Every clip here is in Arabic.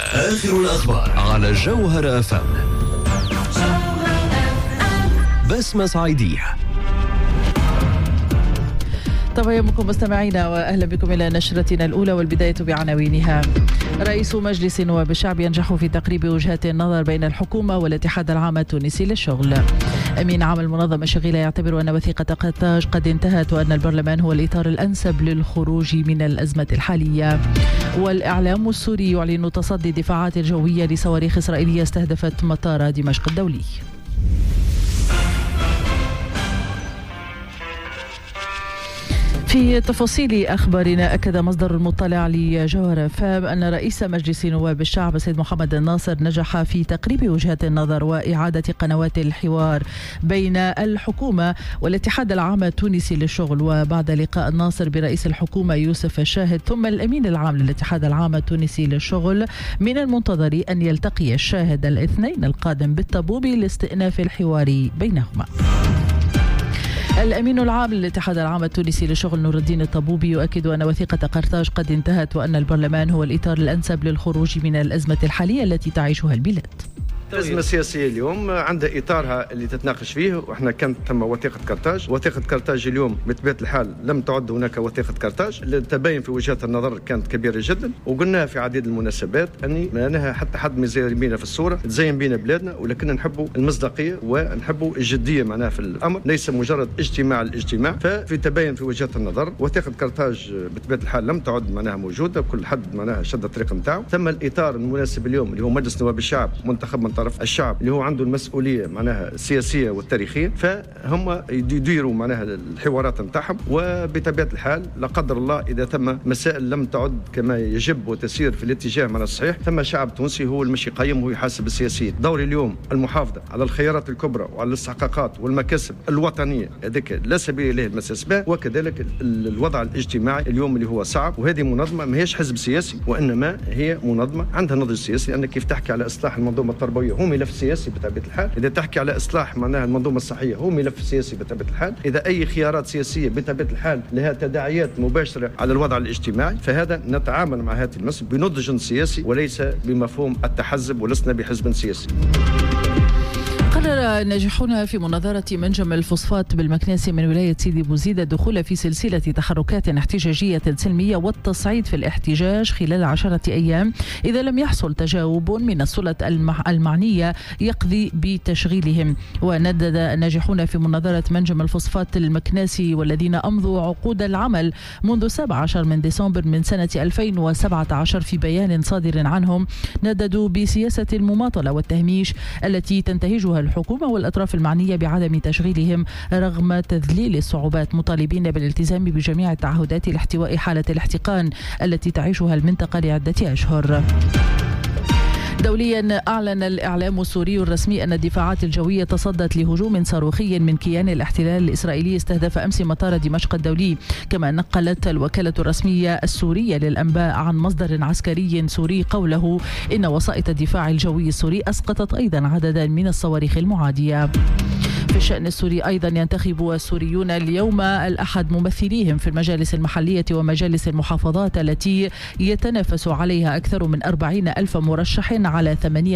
آخر الأخبار على جوهر FM. بسمة صعيدية. تبايمكم مستمعينا وأهلا بكم إلى نشرتنا الأولى، والبداية بعناوينها. رئيس مجلس نواب الشعب ينجح في تقريب وجهات النظر بين الحكومة والاتحاد العام التونسي للشغل. أمين عام المنظمة الشغيلة يعتبر أن وثيقة قرطاج قد انتهت وأن البرلمان هو الإطار الأنسب للخروج من الأزمة الحالية. والإعلام السوري يعلن تصدي دفاعات الجوية لصواريخ إسرائيلية استهدفت مطار دمشق الدولي. في تفاصيل أخبارنا، أكد مصدر مطلع لجوهر فام أن رئيس مجلس نواب الشعب السيد محمد الناصر نجح في تقريب وجهات النظر وإعادة قنوات الحوار بين الحكومة والاتحاد العام التونسي للشغل. وبعد لقاء الناصر برئيس الحكومة يوسف الشاهد ثم الأمين العام للاتحاد العام التونسي للشغل، من المنتظر أن يلتقي الشاهد الاثنين القادم بالطبوبي لاستئناف الحوار بينهما. الأمين العام للاتحاد العام التونسي للشغل نور الدين الطبوبي يؤكد أن وثيقة قرطاج قد انتهت وأن البرلمان هو الإطار الأنسب للخروج من الأزمة الحالية التي تعيشها البلاد. الأزمة السياسية اليوم عندها إطارها اللي تتناقش فيه، وإحنا كانت ثم وثيقة قرطاج. وثيقة قرطاج اليوم بطبيعة الحال لم تعد هناك وثيقة قرطاج، التباين في وجهات النظر كانت كبيرة جدا، وقلناها في عديد المناسبات أنها حتى حد ما يزين بينا في الصورة تزين بينا بلادنا، ولكن نحبوا المصداقية ونحبوا الجدية معناها في الأمر، ليس مجرد اجتماع الاجتماع. ففي تباين في وجهات النظر وثيقة قرطاج بطبيعة الحال لم تعد معناها موجودة، كل حد معناها شد الطريق نتاعو. ثم الإطار المناسب اليوم اللي هو مجلس نواب الشعب منتخب من طرف الشعب اللي هو عنده المسؤوليه معناها السياسيه والتاريخيه، فهم يديروا معناها الحوارات نتاعهم. وبطبيعه الحال لا قدر الله اذا ثم مسائل لم تعد كما يجب وتسير في الاتجاه من الصحيح، ثم شعب تونسي هو المشي قيم وهو يحاسب السياسيين. دوري اليوم المحافظه على الخيارات الكبرى وعلى الاستحقاقات والمكاسب الوطنيه، هذاك لا سبيل اليه المساس به. وكذلك الوضع الاجتماعي اليوم اللي هو صعب، وهذه منظمه ما هيش حزب سياسي، وانما هي منظمه عندها نضج سياسي، لان كيف تحكي على اصلاح المنظومه التربويه هو ملف سياسي بطبيعه الحال، اذا تحكي على اصلاح معناها المنظومه الصحيه هو ملف سياسي بطبيعه الحال، اذا اي خيارات سياسيه بطبيعه الحال لها تداعيات مباشره على الوضع الاجتماعي، فهذا نتعامل مع هذه المسألة بنضج سياسي وليس بمفهوم التحزب، ولسنا بحزب سياسي. قرر الناجحون في مناظرة منجم الفوسفات بالمكناسي من ولاية سيدي بوزيد الدخول في سلسلة تحركات احتجاجية سلمية والتصعيد في الاحتجاج خلال 10 أيام إذا لم يحصل تجاوب من السلطات المعنية يقضي بتشغيلهم. وندد الناجحون في مناظرة منجم الفوسفات المكناسي والذين أمضوا عقود العمل منذ 17 من ديسمبر من سنة 2017 في بيان صادر عنهم، نددوا بسياسة المماطلة والتهميش التي تنتهجها الحكومة والأطراف المعنية بعدم تشغيلهم رغم تذليل الصعوبات، مطالبين بالالتزام بجميع التعهدات لاحتواء حالة الاحتقان التي تعيشها المنطقة لعدة أشهر. دوليا، أعلن الإعلام السوري الرسمي أن الدفاعات الجوية تصدت لهجوم صاروخي من كيان الاحتلال الإسرائيلي استهدف أمس مطار دمشق الدولي. كما نقلت الوكالة الرسمية السورية للأنباء عن مصدر عسكري سوري قوله إن وسائط الدفاع الجوي السوري أسقطت أيضا عددا من الصواريخ المعادية. في الشأن السوري أيضا، ينتخب السوريون اليوم الأحد ممثليهم في المجالس المحلية ومجالس المحافظات التي يتنافس عليها أكثر من 40,000 مرشح على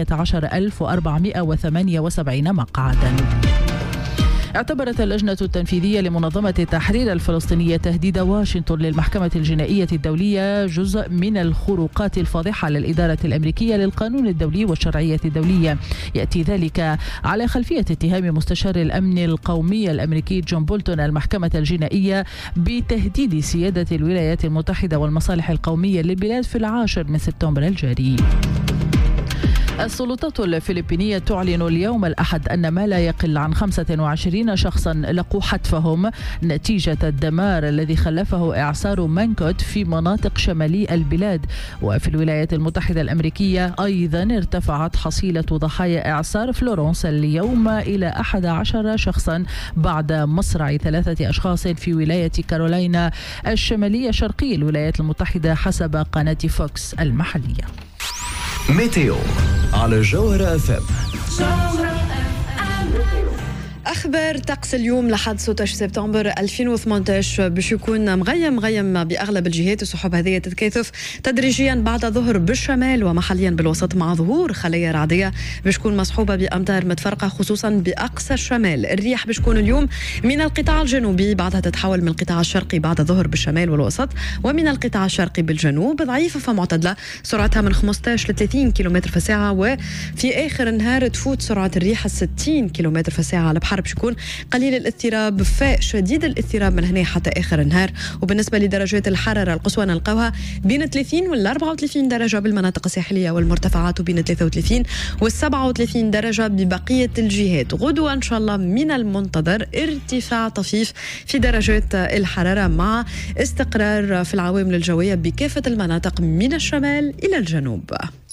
18,478 مقعدا. اعتبرت اللجنة التنفيذية لمنظمة التحرير الفلسطينية تهديد واشنطن للمحكمة الجنائية الدولية جزء من الخروقات الفاضحة للإدارة الأمريكية للقانون الدولي والشرعية الدولية. يأتي ذلك على خلفية اتهام مستشار الأمن القومي الأمريكي جون بولتون المحكمة الجنائية بتهديد سيادة الولايات المتحدة والمصالح القومية للبلاد في 10 من سبتمبر الجاري. السلطات الفلبينية تعلن اليوم الأحد أن ما لا يقل عن 25 شخصا لقوا حتفهم نتيجة الدمار الذي خلفه إعصار مانكوت في مناطق شمالي البلاد. وفي الولايات المتحدة الأمريكية أيضا ارتفعت حصيلة ضحايا إعصار فلورنس اليوم إلى 11 شخصا بعد مصرع 3 أشخاص في ولاية كارولاينا الشمالية شرقي الولايات المتحدة حسب قناة فوكس المحلية. ميتيو على جوهر FM. أخبار طقس اليوم لحد 16 سبتمبر 2018 باش يكون مغيم بأغلب الجهات. السحب هذه تتكاثف تدريجيا بعد ظهر بالشمال ومحليا بالوسط مع ظهور خلايا رعدية باش تكون مصحوبة بأمطار متفرقة خصوصا بأقصى الشمال. الرياح باش تكون اليوم من القطاع الجنوبي، بعدها تتحول من القطاع الشرقي بعد ظهر بالشمال والوسط، ومن القطاع الشرقي بالجنوب ضعيفة فمعتدلة سرعتها من 15 ل 30 كم في الساعة، وفي آخر النهار تفوت سرعة الريح 60 كم في الساعة على بحر. باش يكون قليل الاضطراب فشديد الاضطراب من هنا حتى آخر النهار. وبالنسبة لدرجات الحرارة القصوى نلقاوها بين 30 وال 34 درجة بالمناطق الساحلية والمرتفعات، وبين 33 وال 37 درجة ببقية الجهات. غدوة إن شاء الله من المنتظر ارتفاع طفيف في درجات الحرارة مع استقرار في العوامل الجوية بكافة المناطق من الشمال إلى الجنوب.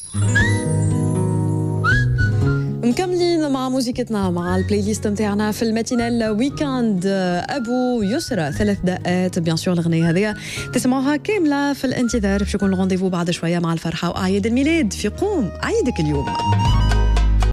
مكملين مع موسيقتنا مع البلاي ليست متاعنا في الماتينال ويكاند. ابو يسرى 3 دقات بيان سور الأغنية هذه تسمعوها كاملة في الانتظار باش يكون الرونديفو بعد شوية مع الفرحة وأعياد الميلاد في قوم عيدك اليوم.